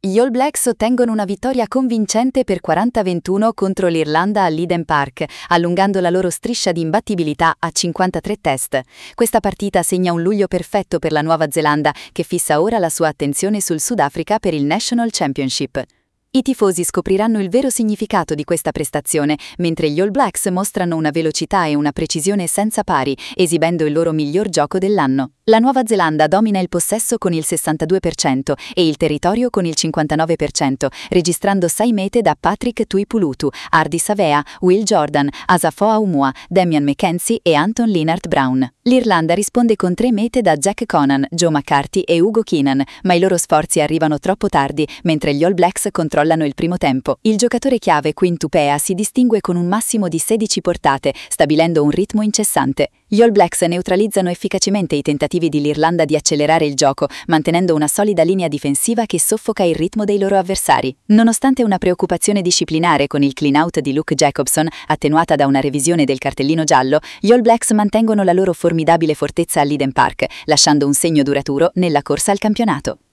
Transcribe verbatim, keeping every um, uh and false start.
Gli All Blacks ottengono una vittoria convincente per quaranta a ventuno contro l'Irlanda all'Eden Park, allungando la loro striscia di imbattibilità a cinquantatré test. Questa partita segna un luglio perfetto per la Nuova Zelanda, che fissa ora la sua attenzione sul Sudafrica per il National Championship. I tifosi scopriranno il vero significato di questa prestazione, mentre gli All Blacks mostrano una velocità e una precisione senza pari, esibendo il loro miglior gioco dell'anno. La Nuova Zelanda domina il possesso con il sessantadue per cento e il territorio con il cinquantanove per cento, registrando sei mete da Patrick Tuipulutu, Ardie Savea, Will Jordan, Asamoah Gyan, Damian McKenzie e Anton Lienert-Brown. L'Irlanda risponde con tre mete da Jack Conan, Joe McCarthy e Hugo Keenan, ma i loro sforzi arrivano troppo tardi, mentre gli All Blacks controllano il primo tempo. Il giocatore chiave Quinn Tupaea si distingue con un massimo di sedici portate, stabilendo un ritmo incessante. Gli All Blacks neutralizzano efficacemente i tentativi dell'Irlanda di accelerare il gioco, mantenendo una solida linea difensiva che soffoca il ritmo dei loro avversari. Nonostante una preoccupazione disciplinare con il clean-out di Luke Jacobson, attenuata da una revisione del cartellino giallo, gli All Blacks mantengono la loro formidabile fortezza all'Eden Park, lasciando un segno duraturo nella corsa al campionato.